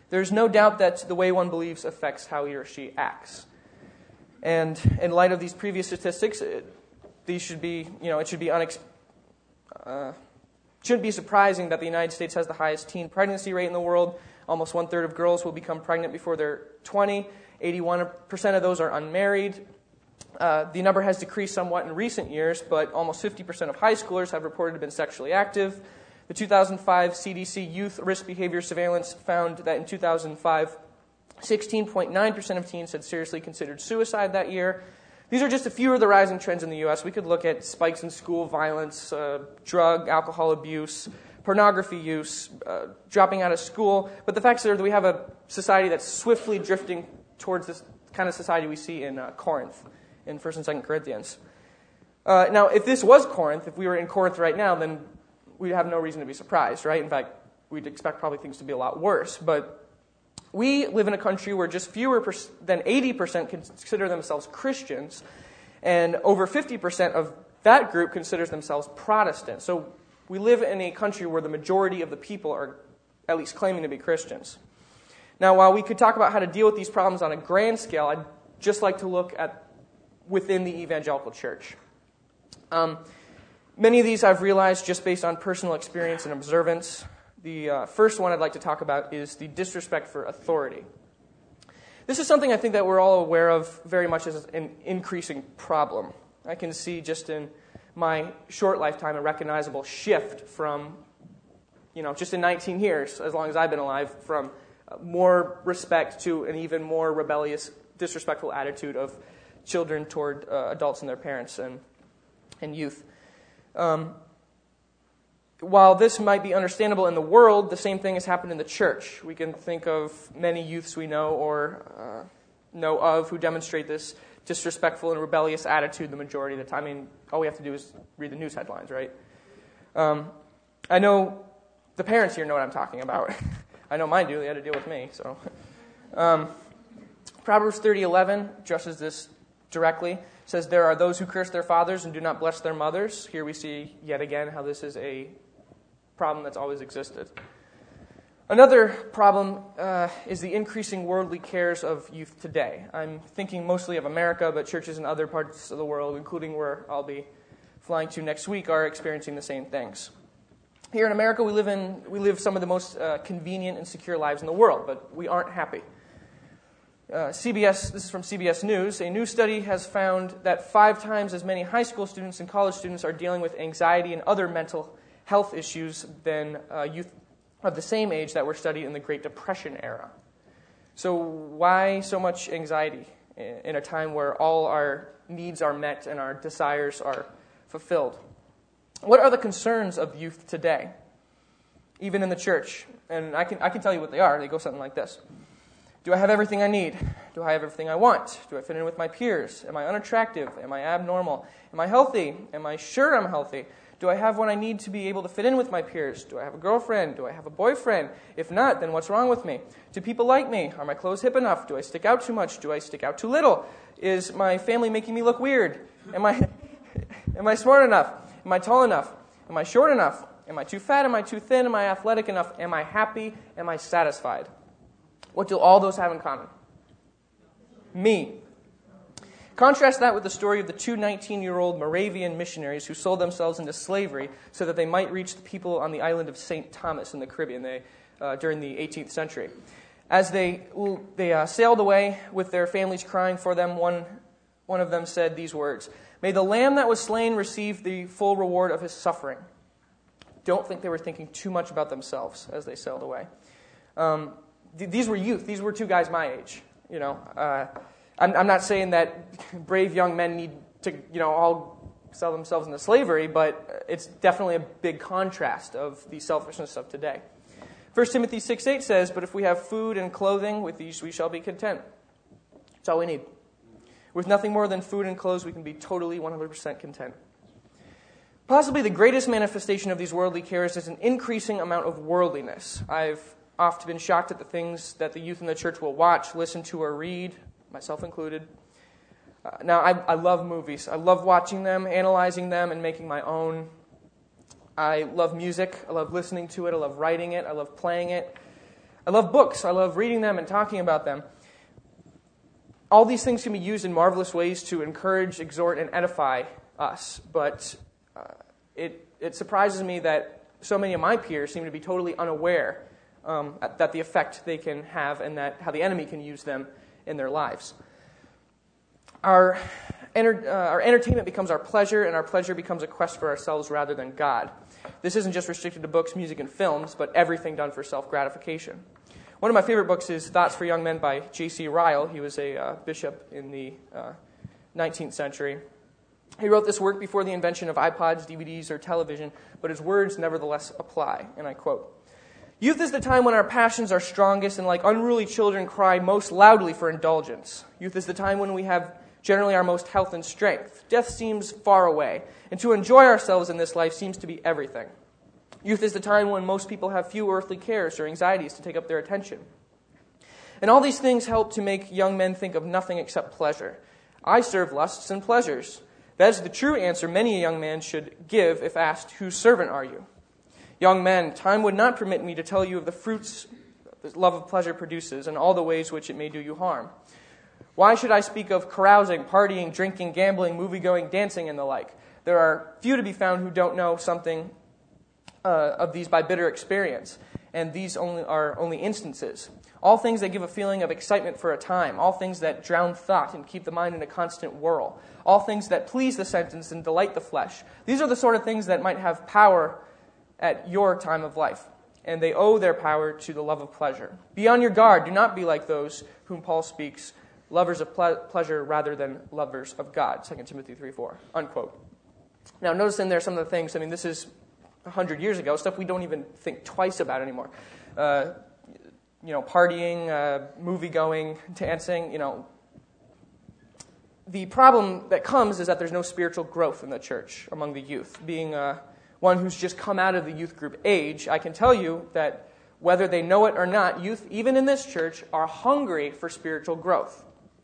There's no doubt that the way one believes affects how he or she acts. And in light of these previous statistics, these should be, it should be shouldn't be surprising that the United States has the highest teen pregnancy rate in the world. Almost one-third of girls will become pregnant before they're 20. 81% of those are unmarried. The number has decreased somewhat in recent years, but almost 50% of high schoolers have reported to have been sexually active. The 2005 CDC Youth Risk Behavior Surveillance found that in 2005, 16.9% of teens had seriously considered suicide that year. These are just a few of the rising trends in the U.S. We could look at spikes in school violence, drug, alcohol abuse, pornography use, dropping out of school. But the facts are that we have a society that's swiftly drifting towards this kind of society we see in Corinth, in 1 and 2 Corinthians. Now, if this was Corinth, if we were in Corinth right now, then we'd have no reason to be surprised, right? In fact, we'd expect probably things to be a lot worse. But we live in a country where just fewer than 80% consider themselves Christians, and over 50% of that group considers themselves Protestant. So we live in a country where the majority of the people are at least claiming to be Christians. Now, while we could talk about how to deal with these problems on a grand scale, I'd just like to look at within the evangelical church. Many of these I've realized just based on personal experience and observance. The first one I'd like to talk about is the disrespect for authority. This is something I think that we're all aware of very much as an increasing problem. I can see just in my short lifetime a recognizable shift from, just in 19 years, as long as I've been alive, from more respect to an even more rebellious, disrespectful attitude of children toward adults and their parents and youth. While this might be understandable in the world, the same thing has happened in the church. We can think of many youths we know or know of who demonstrate this disrespectful and rebellious attitude the majority of the time. I mean, all we have to do is read the news headlines, right? I know the parents here know what I'm talking about. I know mine do. They had to deal with me. So, Proverbs 30:11 addresses this directly. It says, "There are those who curse their fathers and do not bless their mothers." Here we see yet again how this is a problem that's always existed. Another problem is the increasing worldly cares of youth today. I'm thinking mostly of America, but churches in other parts of the world, including where I'll be flying to next week, are experiencing the same things. Here in America, we live some of the most convenient and secure lives in the world, but we aren't happy. This is from CBS News. A new study has found that 5 times as many high school students and college students are dealing with anxiety and other mental health issues than youth of the same age that were studied in the Great Depression era. So why so much anxiety in a time where all our needs are met and our desires are fulfilled? What are the concerns of youth today, even in the church? And I can tell you what they are. They go something like this. Do I have everything I need? Do I have everything I want? Do I fit in with my peers? Am I unattractive? Am I abnormal? Am I healthy? Am I sure I'm healthy? Do I have what I need to be able to fit in with my peers? Do I have a girlfriend? Do I have a boyfriend? If not, then what's wrong with me? Do people like me? Are my clothes hip enough? Do I stick out too much? Do I stick out too little? Is my family making me look weird? Am I smart enough? Am I tall enough? Am I short enough? Am I too fat? Am I too thin? Am I athletic enough? Am I happy? Am I satisfied? What do all those have in common? Me. Contrast that with the story of the 2 19-year-old Moravian missionaries who sold themselves into slavery so that they might reach the people on the island of St. Thomas in the Caribbean during the 18th century. As they sailed away with their families crying for them, one of them said these words, "May the lamb that was slain receive the full reward of his suffering." Don't think they were thinking too much about themselves as they sailed away. These were youth. These were 2 guys my age. I'm not saying that brave young men need to, all sell themselves into slavery, but it's definitely a big contrast of the selfishness of today. 1 Timothy 6:8 says, "But if we have food and clothing, with these we shall be content." That's all we need. With nothing more than food and clothes, we can be totally 100% content. Possibly the greatest manifestation of these worldly cares is an increasing amount of worldliness. I've often been shocked at the things that the youth in the church will watch, listen to, or read, myself included. Now, I love movies. I love watching them, analyzing them, and making my own. I love music. I love listening to it. I love writing it. I love playing it. I love books. I love reading them and talking about them. All these things can be used in marvelous ways to encourage, exhort, and edify us. But it surprises me that so many of my peers seem to be totally unaware that the effect they can have and that how the enemy can use them in their lives. Our entertainment becomes our pleasure, and our pleasure becomes a quest for ourselves rather than God. This isn't just restricted to books, music, and films, but everything done for self-gratification. One of my favorite books is Thoughts for Young Men by J.C. Ryle. He was a bishop in the 19th century. He wrote this work before the invention of iPods, DVDs, or television, but his words nevertheless apply, and I quote, "Youth is the time when our passions are strongest and like unruly children cry most loudly for indulgence. Youth is the time when we have generally our most health and strength. Death seems far away, and to enjoy ourselves in this life seems to be everything. Youth is the time when most people have few earthly cares or anxieties to take up their attention. And all these things help to make young men think of nothing except pleasure. I serve lusts and pleasures. That is the true answer many a young man should give if asked, 'Whose servant are you?' Young men, time would not permit me to tell you of the fruits the love of pleasure produces and all the ways which it may do you harm. Why should I speak of carousing, partying, drinking, gambling, movie-going, dancing, and the like? There are few to be found who don't know something of these by bitter experience, and these are only instances. All things that give a feeling of excitement for a time, all things that drown thought and keep the mind in a constant whirl, all things that please the senses and delight the flesh. These are the sort of things that might have power at your time of life, and they owe their power to the love of pleasure. Be on your guard. Do not be like those whom Paul speaks, lovers of pleasure rather than lovers of God, 2 Timothy 3:4, unquote. Now, notice in there some of the things, this is 100 years ago, stuff we don't even think twice about anymore. Partying, movie-going, dancing, The problem that comes is that there's no spiritual growth in the church among the youth. Being one who's just come out of the youth group age, I can tell you that whether they know it or not, youth, even in this church, are hungry for spiritual growth.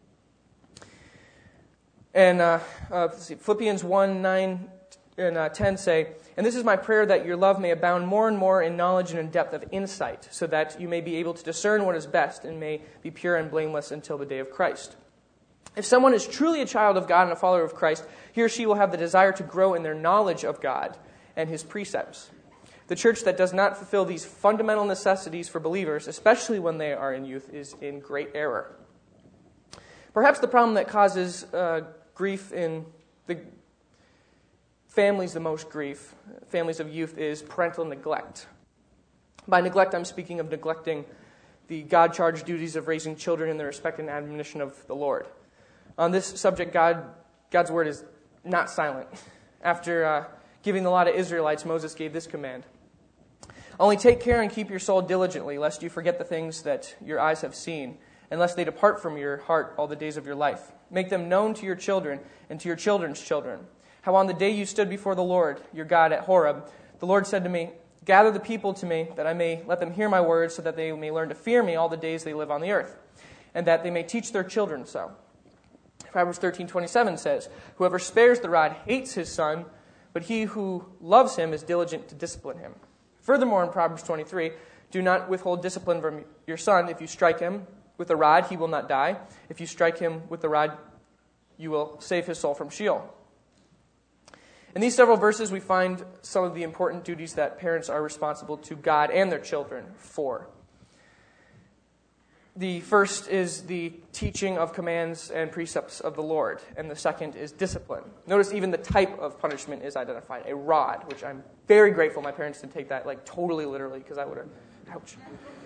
And Philippians 1, 9 and 10 say, "And this is my prayer, that your love may abound more and more in knowledge and in depth of insight, so that you may be able to discern what is best and may be pure and blameless until the day of Christ." If someone is truly a child of God and a follower of Christ, he or she will have the desire to grow in their knowledge of God and His precepts. The church that does not fulfill these fundamental necessities for believers, especially when they are in youth, is in great error. Perhaps the problem that causes grief in the families the most grief, families of youth, is parental neglect. By neglect, I'm speaking of neglecting the God-charged duties of raising children in the respect and admonition of the Lord. On this subject, God's word is not silent. After giving the law to Israelites, Moses gave this command: "Only take care and keep your soul diligently, lest you forget the things that your eyes have seen, and lest they depart from your heart all the days of your life. Make them known to your children and to your children's children. How on the day you stood before the Lord, your God, at Horeb, the Lord said to me, 'Gather the people to me, that I may let them hear my words, so that they may learn to fear me all the days they live on the earth, and that they may teach their children so.'" Proverbs 13:27 says, "Whoever spares the rod hates his son, but he who loves him is diligent to discipline him." Furthermore, in Proverbs 23, "Do not withhold discipline from your son. If you strike him with the rod, he will not die. If you strike him with the rod, you will save his soul from Sheol." In these several verses, we find some of the important duties that parents are responsible to God and their children for. The first is the teaching of commands and precepts of the Lord, and the second is discipline. Notice even the type of punishment is identified, a rod, which I'm very grateful my parents didn't take that totally literally, because I would have, ouch.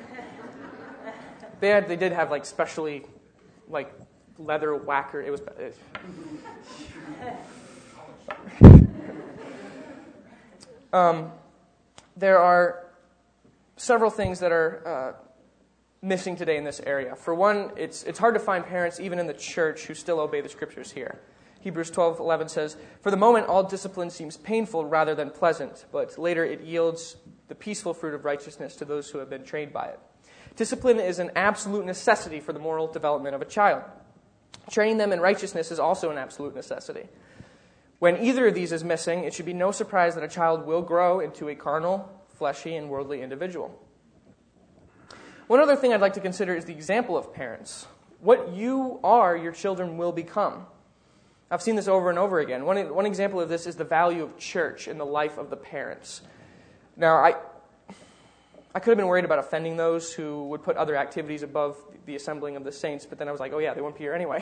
They did have specially leather whacker. It was there are several things that are missing today in this area. For one, it's hard to find parents, even in the church, who still obey the Scriptures here. Hebrews 12:11 says, "For the moment all discipline seems painful rather than pleasant, but later it yields the peaceful fruit of righteousness to those who have been trained by it." Discipline is an absolute necessity for the moral development of a child. Training them in righteousness is also an absolute necessity. When either of these is missing, it should be no surprise that a child will grow into a carnal, fleshy, and worldly individual. One other thing I'd like to consider is the example of parents. What you are, your children will become. I've seen this over and over again. One example of this is the value of church in the life of the parents. Now, I could have been worried about offending those who would put other activities above the assembling of the saints, but then I was like, oh yeah, they won't be here anyway.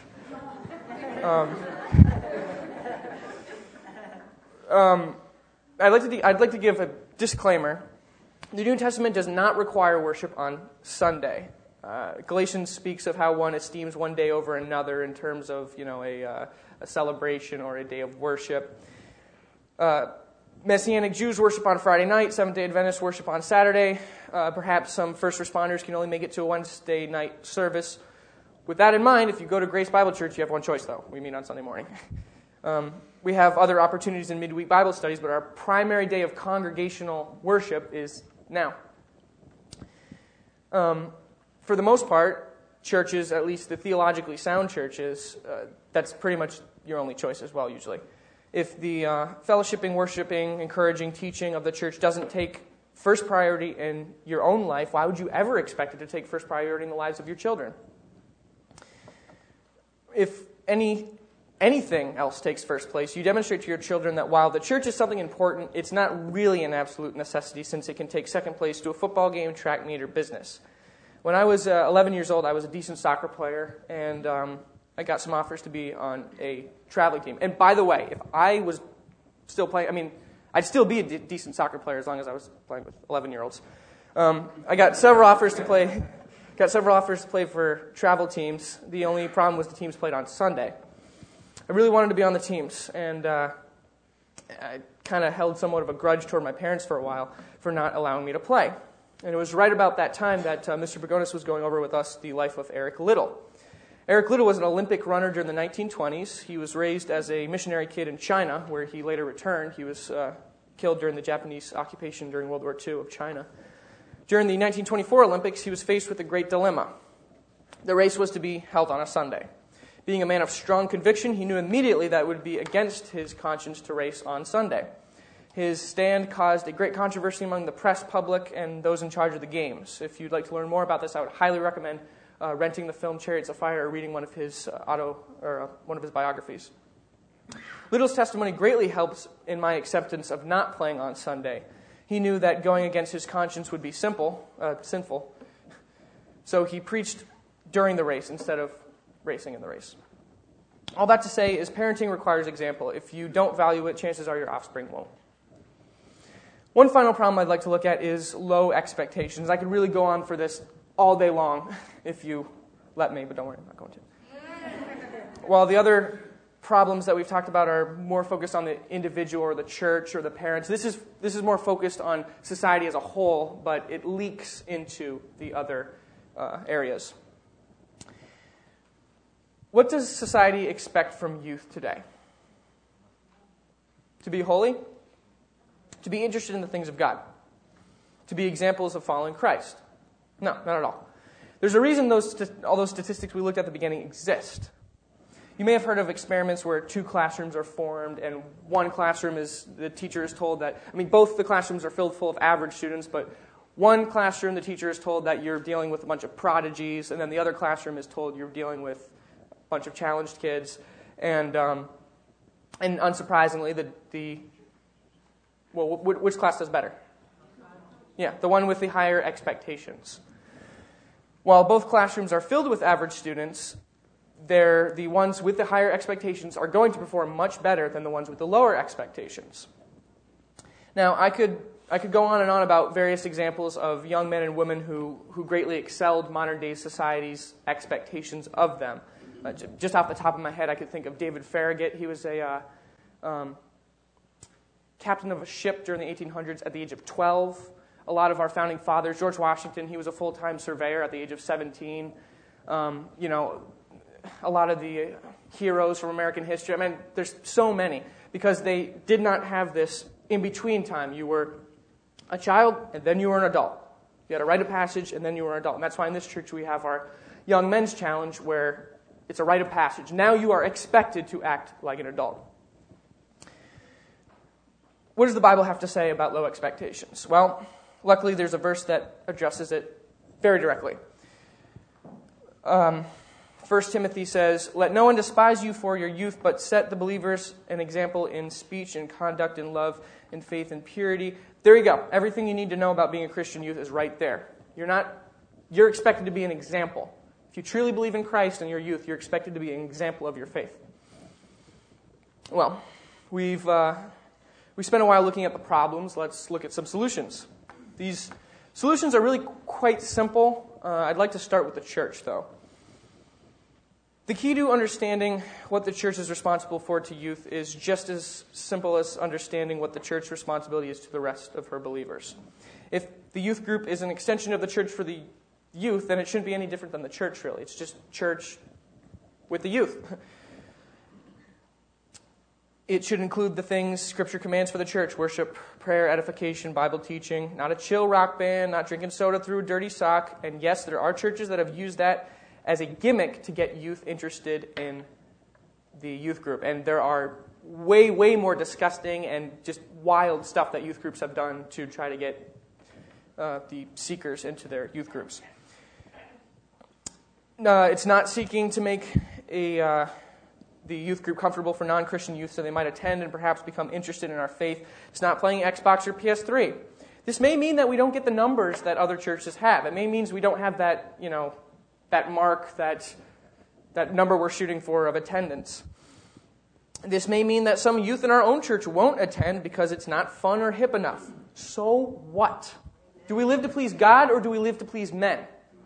I'd like to give a disclaimer. The New Testament does not require worship on Sunday. Galatians speaks of how one esteems one day over another in terms of, a celebration or a day of worship. Messianic Jews worship on Friday night. Seventh-day Adventists worship on Saturday. Perhaps some first responders can only make it to a Wednesday night service. With that in mind, if you go to Grace Bible Church, you have one choice, though. We meet on Sunday morning. We have other opportunities in midweek Bible studies, but our primary day of congregational worship is now. For the most part, churches, at least the theologically sound churches, that's pretty much your only choice as well, usually. If the fellowshipping, worshiping, encouraging, teaching of the church doesn't take first priority in your own life, why would you ever expect it to take first priority in the lives of your children? If anything else takes first place, you demonstrate to your children that while the church is something important, it's not really an absolute necessity since it can take second place to a football game, track meet, or business. When I was 11 years old, I was a decent soccer player, and I got some offers to be on a traveling team. And by the way, if I was still playing, I'd still be a decent soccer player as long as I was playing with 11-year-olds. I got several offers to play. For travel teams. The only problem was the teams played on Sunday. I really wanted to be on the teams, and I kind of held somewhat of a grudge toward my parents for a while for not allowing me to play. And it was right about that time that Mr. Bergonis was going over with us the life of Eric Liddell. Eric Liddell was an Olympic runner during the 1920s. He was raised as a missionary kid in China, where he later returned. He was killed during the Japanese occupation during World War II of China. During the 1924 Olympics, he was faced with a great dilemma. The race was to be held on a Sunday. Being a man of strong conviction, he knew immediately that it would be against his conscience to race on Sunday. His stand caused a great controversy among the press, public, and those in charge of the games. If you'd like to learn more about this, I would highly recommend renting the film Chariots of Fire or reading one of his one of his biographies. Liddell's testimony greatly helps in my acceptance of not playing on Sunday. He knew that going against his conscience would be sinful. So he preached during the race instead of racing in the race. All that to say is parenting requires example. If you don't value it, chances are your offspring won't. One final problem I'd like to look at is low expectations. I could really go on for this all day long if you let me, but don't worry, I'm not going to. While the other problems that we've talked about are more focused on the individual or the church or the parents, this is more focused on society as a whole, but it leaks into the other areas. What does society expect from youth today? To be holy? To be interested in the things of God? To be examples of following Christ? No, not at all. There's a reason all those statistics we looked at the beginning exist. You may have heard of experiments where 2 classrooms are formed, and one classroom the teacher is told that, both the classrooms are filled full of average students, but one classroom the teacher is told that you're dealing with a bunch of prodigies, and then the other classroom is told you're dealing with a bunch of challenged kids, and unsurprisingly, which class does better? Yeah, the one with the higher expectations. While both classrooms are filled with average students, the ones with the higher expectations are going to perform much better than the ones with the lower expectations. Now, I could go on and on about various examples of young men and women who greatly excelled modern-day society's expectations of them. Just off the top of my head, I could think of David Farragut. He was a captain of a ship during the 1800s at the age of 12. A lot of our founding fathers, George Washington, he was a full-time surveyor at the age of 17. A lot of the heroes from American history. There's so many because they did not have this in-between time. You were a child, and then you were an adult. You had a rite of passage, and then you were an adult. And that's why in this church we have our Young Men's Challenge where it's a rite of passage. Now you are expected to act like an adult. What does the Bible have to say about low expectations? Well, luckily there's a verse that addresses it very directly. 1 Timothy says, "Let no one despise you for your youth, but set the believers an example in speech and conduct and love and faith and purity." There you go. Everything you need to know about being a Christian youth is right there. You're expected to be an example. If you truly believe in Christ in your youth, you're expected to be an example of your faith. Well, we spent a while looking at the problems. Let's look at some solutions. These solutions are really quite simple. I'd like to start with the church, though. The key to understanding what the church is responsible for to youth is just as simple as understanding what the church's responsibility is to the rest of her believers. If the youth group is an extension of the church for the youth, then it shouldn't be any different than the church, really. It's just church with the youth. It should include the things Scripture commands for the church: worship, prayer, edification, Bible teaching, not a chill rock band, not drinking soda through a dirty sock. And yes, there are churches that have used that as a gimmick to get youth interested in the youth group. And there are way, way more disgusting and just wild stuff that youth groups have done to try to get the seekers into their youth groups. It's not seeking to make the youth group comfortable for non-Christian youth so they might attend and perhaps become interested in our faith. It's not playing Xbox or PS3. This may mean that we don't get the numbers that other churches have. It may mean we don't have that, that mark, that number we're shooting for of attendance. This may mean that some youth in our own church won't attend because it's not fun or hip enough. So what? Do we live to please God or do we live to please men?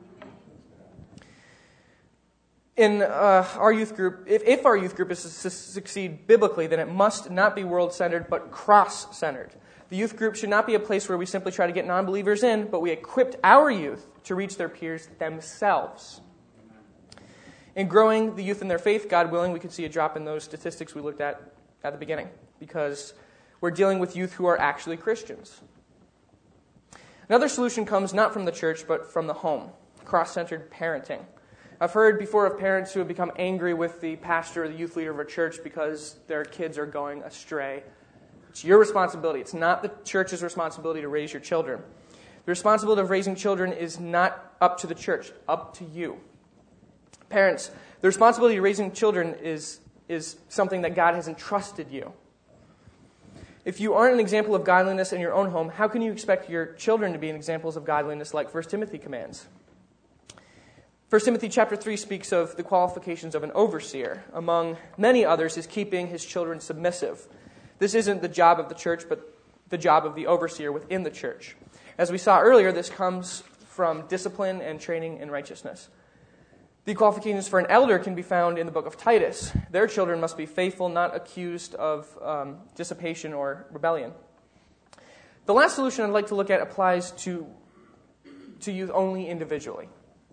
In our youth group, if our youth group is to succeed biblically, then it must not be world-centered, but cross-centered. The youth group should not be a place where we simply try to get non-believers in, but we equipped our youth to reach their peers themselves. In growing the youth in their faith, God willing, we could see a drop in those statistics we looked at the beginning, because we're dealing with youth who are actually Christians. Another solution comes not from the church, but from the home: cross-centered parenting. I've heard before of parents who have become angry with the pastor or the youth leader of a church because their kids are going astray. It's your responsibility. It's not the church's responsibility to raise your children. The responsibility of raising children is not up to the church, up to you. Parents, the responsibility of raising children is something that God has entrusted you. If you aren't an example of godliness in your own home, how can you expect your children to be examples of godliness like 1 Timothy commands? 1 Timothy chapter 3 speaks of the qualifications of an overseer. Among many others is keeping his children submissive. This isn't the job of the church, but the job of the overseer within the church. As we saw earlier, this comes from discipline and training in righteousness. The qualifications for an elder can be found in the book of Titus. Their children must be faithful, not accused of dissipation or rebellion. The last solution I'd like to look at applies to youth only individually.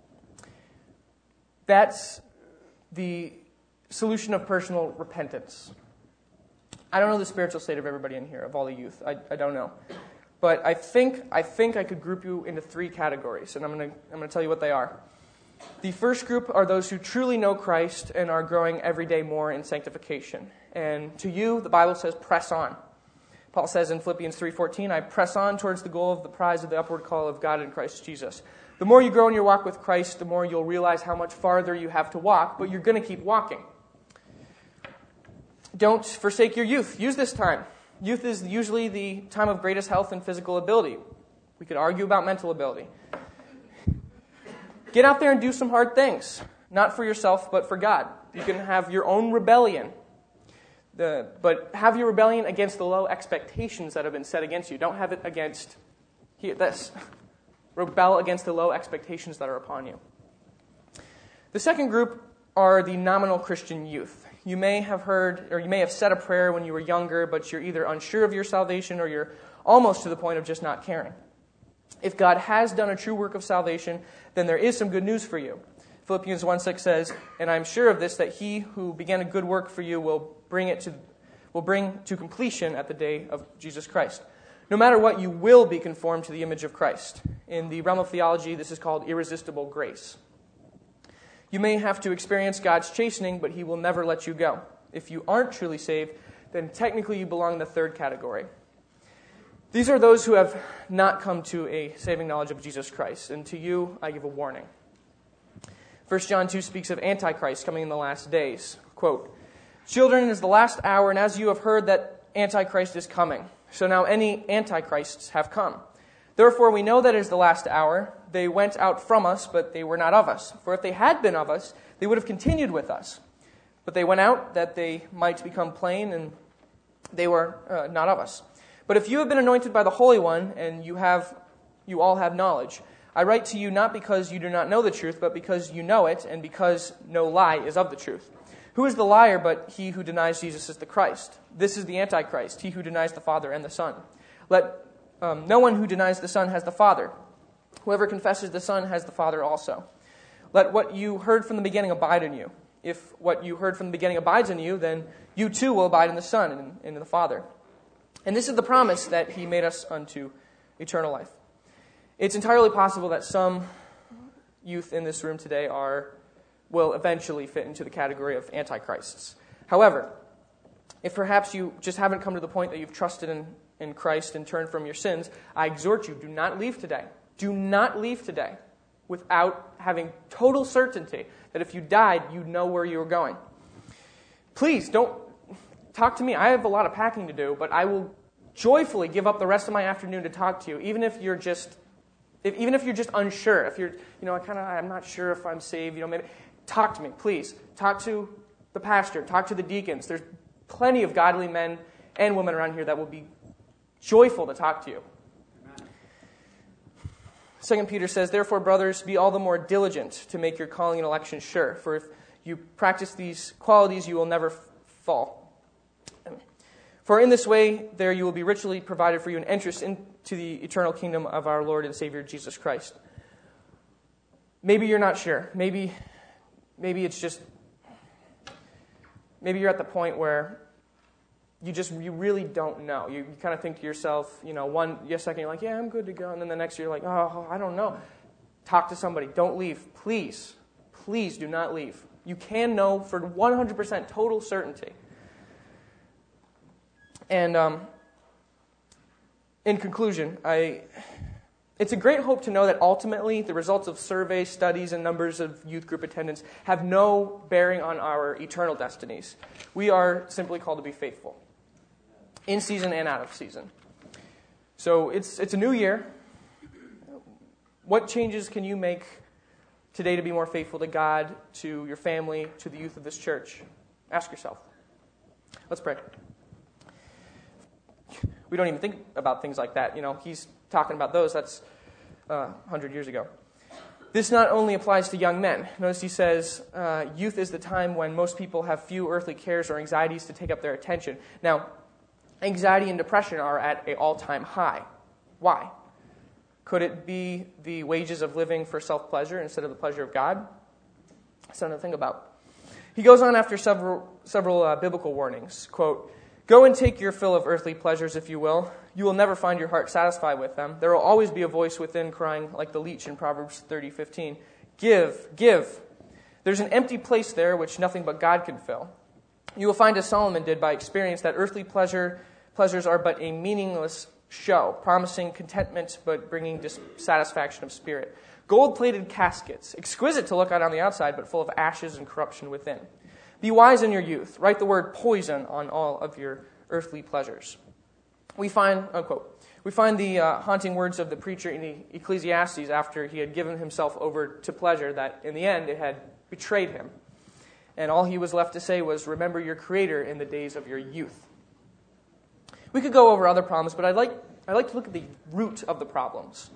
That's the solution of personal repentance. I don't know the spiritual state of everybody in here, of all the youth. I don't know. But I think I could group you into three categories, and I'm going to tell you what they are. The first group are those who truly know Christ and are growing every day more in sanctification. And to you, the Bible says, press on. Paul says in Philippians 3:14, "I press on towards the goal of the prize of the upward call of God in Christ Jesus." The more you grow in your walk with Christ, the more you'll realize how much farther you have to walk, but you're going to keep walking. Don't forsake your youth. Use this time. Youth is usually the time of greatest health and physical ability. We could argue about mental ability. Get out there and do some hard things. Not for yourself, but for God. You can have your own rebellion. But have your rebellion against the low expectations that have been set against you. Don't have it against this. Rebel against the low expectations that are upon you. The second group are the nominal Christian youth. You may have heard, or you may have said a prayer when you were younger, but you're either unsure of your salvation or you're almost to the point of just not caring. If God has done a true work of salvation, then there is some good news for you. Philippians 1:6 says, "And I'm sure of this, that he who began a good work for you will bring to completion at the day of Jesus Christ." No matter what, you will be conformed to the image of Christ. In the realm of theology, this is called irresistible grace. You may have to experience God's chastening, but he will never let you go. If you aren't truly saved, then technically you belong in the third category. These are those who have not come to a saving knowledge of Jesus Christ, and to you I give a warning. 1 John 2 speaks of Antichrist coming in the last days. Quote, "Children, it is the last hour, and as you have heard that Antichrist is coming, so now any Antichrists have come. Therefore we know that it is the last hour. They went out from us, but they were not of us. For if they had been of us, they would have continued with us. But they went out that they might become plain, and they were not of us. But if you have been anointed by the Holy One, and you all have knowledge, I write to you not because you do not know the truth, but because you know it, and because no lie is of the truth. Who is the liar but he who denies Jesus is the Christ? This is the Antichrist, he who denies the Father and the Son. Let no one who denies the Son has the Father. Whoever confesses the Son has the Father also. Let what you heard from the beginning abide in you. If what you heard from the beginning abides in you, then you too will abide in the Son and in the Father. And this is the promise that he made us unto eternal life." It's entirely possible that some youth in this room today will eventually fit into the category of antichrists. However, if perhaps you just haven't come to the point that you've trusted in Christ and turned from your sins, I exhort you, do not leave today. Do not leave today without having total certainty that if you died, you'd know where you were going. Please don't talk to me. I have a lot of packing to do, but I will joyfully give up the rest of my afternoon to talk to you, even if you're just unsure. If you're, I'm not sure if I'm saved. Maybe talk to me, please. Talk to the pastor. Talk to the deacons. There's plenty of godly men and women around here that will be joyful to talk to you. 2 Peter says, "Therefore, brothers, be all the more diligent to make your calling and election sure. For if you practice these qualities, you will never fall. For in this way, there you will be richly provided for you an entrance into the eternal kingdom of our Lord and Savior Jesus Christ." Maybe you're not sure. Maybe it's just, maybe you're at the point where you really don't know. You kind of think to yourself, one second you're like, yeah, I'm good to go. And then the next you're like, oh, I don't know. Talk to somebody. Don't leave. Please do not leave. You can know for 100% total certainty. And in conclusion, it's a great hope to know that ultimately the results of surveys, studies, and numbers of youth group attendance have no bearing on our eternal destinies. We are simply called to be faithful, in season and out of season. So it's a new year. What changes can you make today to be more faithful to God, to your family, to the youth of this church? Ask yourself. Let's pray. We don't even think about things like that. He's talking about those. That's 100 years ago. This not only applies to young men. Notice he says, youth is the time when most people have few earthly cares or anxieties to take up their attention. Now, anxiety and depression are at an all-time high. Why? Could it be the wages of living for self-pleasure instead of the pleasure of God? Something to think about. He goes on after several biblical warnings. Quote, "Go and take your fill of earthly pleasures, if you will. You will never find your heart satisfied with them. There will always be a voice within crying like the leech in Proverbs 30:15. Give, give. There's an empty place there which nothing but God can fill. You will find, as Solomon did by experience, that earthly pleasures are but a meaningless show, promising contentment but bringing dissatisfaction of spirit. Gold-plated caskets, exquisite to look at on the outside, but full of ashes and corruption within. Be wise in your youth. Write the word poison on all of your earthly pleasures." We find, unquote, the haunting words of the preacher in Ecclesiastes after he had given himself over to pleasure that in the end it had betrayed him. And all he was left to say was, "Remember your Creator in the days of your youth." We could go over other problems, but I'd like to look at the root of the problems.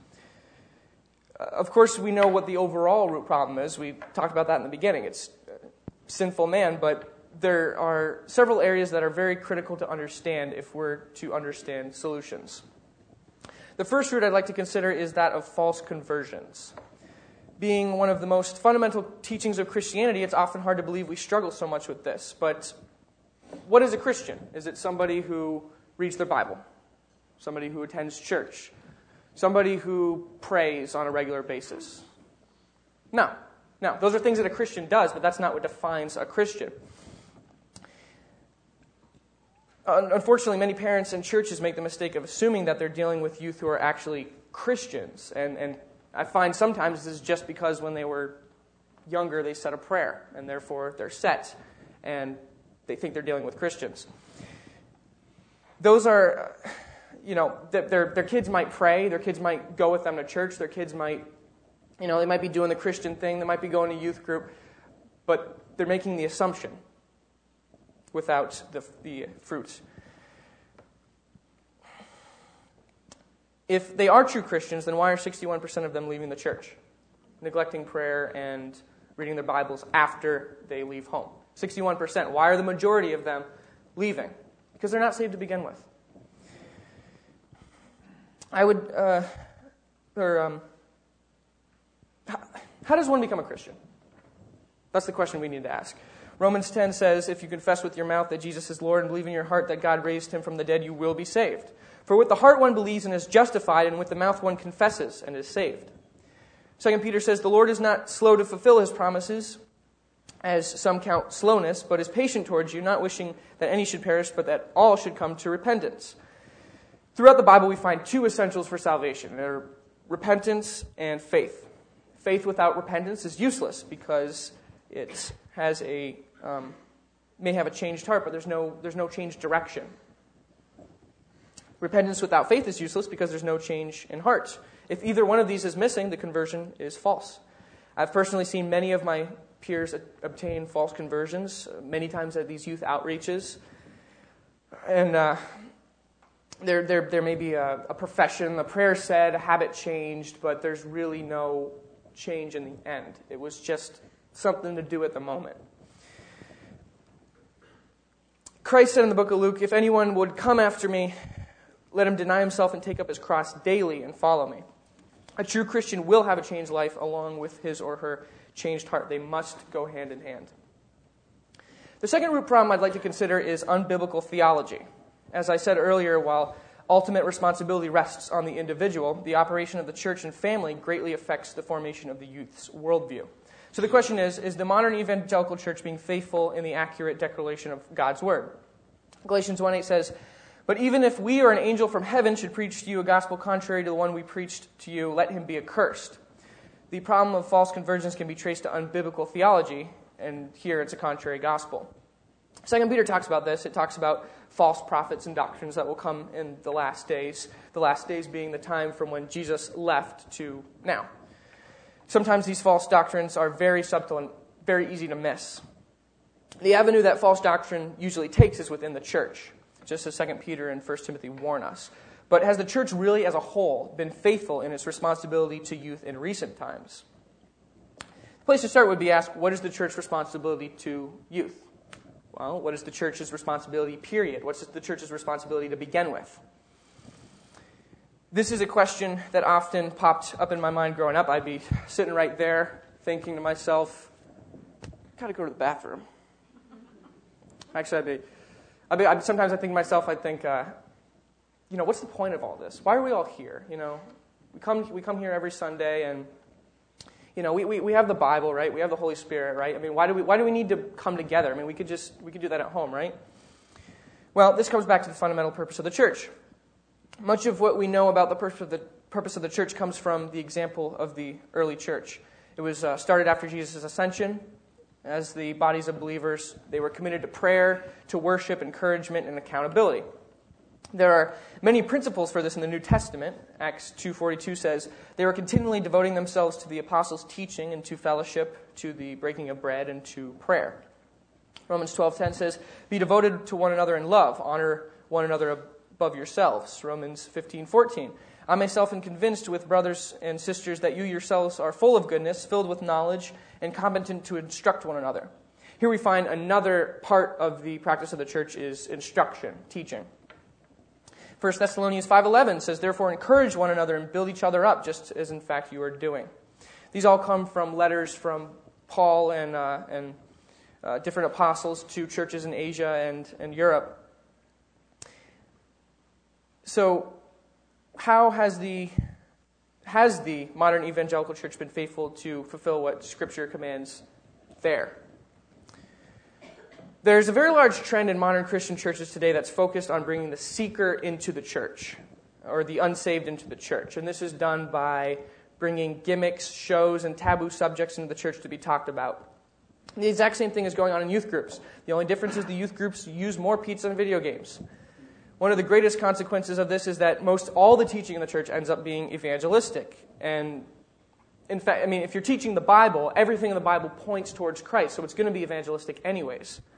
Of course, we know what the overall root problem is. We talked about that in the beginning. It's sinful man, but there are several areas that are very critical to understand if we're to understand solutions. The first root I'd like to consider is that of false conversions. Being one of the most fundamental teachings of Christianity, it's often hard to believe we struggle so much with this. But what is a Christian? Is it somebody who reads their Bible? Somebody who attends church? Somebody who prays on a regular basis? No. Those are things that a Christian does, but that's not what defines a Christian. Unfortunately, many parents and churches make the mistake of assuming that they're dealing with youth who are actually Christians. And I find sometimes this is just because when they were younger, they said a prayer, and therefore they're set, and they think they're dealing with Christians. Those are, their kids might pray, their kids might go with them to church, their kids might, they might be doing the Christian thing, they might be going to youth group, but they're making the assumption without the fruit. If they are true Christians, then why are 61% of them leaving the church, neglecting prayer and reading their Bibles after they leave home? 61%. Why are the majority of them leaving? Because they're not saved to begin with. How does one become a Christian? That's the question we need to ask. Romans 10 says, if you confess with your mouth that Jesus is Lord and believe in your heart that God raised him from the dead, you will be saved. For with the heart one believes and is justified, and with the mouth one confesses and is saved. 2 Peter says, the Lord is not slow to fulfill his promises, as some count slowness, but is patient towards you, not wishing that any should perish, but that all should come to repentance. Throughout the Bible, we find two essentials for salvation. They're repentance and faith. Faith without repentance is useless because it has may have a changed heart, but there's no changed direction. Repentance without faith is useless because there's no change in heart. If either one of these is missing, the conversion is false. I've personally seen many of my peers obtain false conversions, many times at these youth outreaches. And there may be a profession, a prayer said, a habit changed, but there's really no change in the end. It was just something to do at the moment. Christ said in the book of Luke, if anyone would come after me, let him deny himself and take up his cross daily and follow me. A true Christian will have a changed life along with his or her changed heart. They must go hand in hand. The second root problem I'd like to consider is unbiblical theology. As I said earlier, while ultimate responsibility rests on the individual, the operation of the church and family greatly affects the formation of the youth's worldview. So the question is the modern evangelical church being faithful in the accurate declaration of God's word? Galatians 1:8 says, but even if we or an angel from heaven should preach to you a gospel contrary to the one we preached to you, let him be accursed. The problem of false conversions can be traced to unbiblical theology, and here it's a contrary gospel. 2 Peter talks about this. It talks about false prophets and doctrines that will come in the last days being the time from when Jesus left to now. Sometimes these false doctrines are very subtle and very easy to miss. The avenue that false doctrine usually takes is within the church, just as 2 Peter and 1 Timothy warn us. But has the church really as a whole been faithful in its responsibility to youth in recent times? The place to start would be asked, what is the church's responsibility to youth? Well, what is the church's responsibility, period? What's the church's responsibility to begin with? This is a question that often popped up in my mind growing up. I'd be sitting right there thinking to myself, I've got to go to the bathroom. Actually, sometimes I think to myself, what's the point of all this? Why are we all here? We come here every Sunday, and we have the Bible, right? We have the Holy Spirit, right? I mean, why do we need to come together? I mean, we could do that at home, right? Well, this comes back to the fundamental purpose of the church. Much of what we know about the purpose of the church comes from the example of the early church. It was started after Jesus' ascension. As the bodies of believers, they were committed to prayer, to worship, encouragement, and accountability. There are many principles for this in the New Testament. Acts 2:42 says, they were continually devoting themselves to the apostles' teaching and to fellowship, to the breaking of bread, and to prayer. Romans 12:10 says, be devoted to one another in love, honor one another above yourselves. Romans 15:14, I myself am convinced with brothers and sisters that you yourselves are full of goodness, filled with knowledge, and competent to instruct one another. Here we find another part of the practice of the church is instruction, teaching. 1 Thessalonians 5:11 says, therefore encourage one another and build each other up, just as in fact you are doing. These all come from letters from Paul and different apostles to churches in Asia and Europe. So how has the modern evangelical church been faithful to fulfill what Scripture commands there? There's a very large trend in modern Christian churches today that's focused on bringing the seeker into the church, or the unsaved into the church. And this is done by bringing gimmicks, shows, and taboo subjects into the church to be talked about. The exact same thing is going on in youth groups. The only difference is the youth groups use more pizza and video games. One of the greatest consequences of this is that most all the teaching in the church ends up being evangelistic. And in fact, if you're teaching the Bible, everything in the Bible points towards Christ, so it's going to be evangelistic anyways.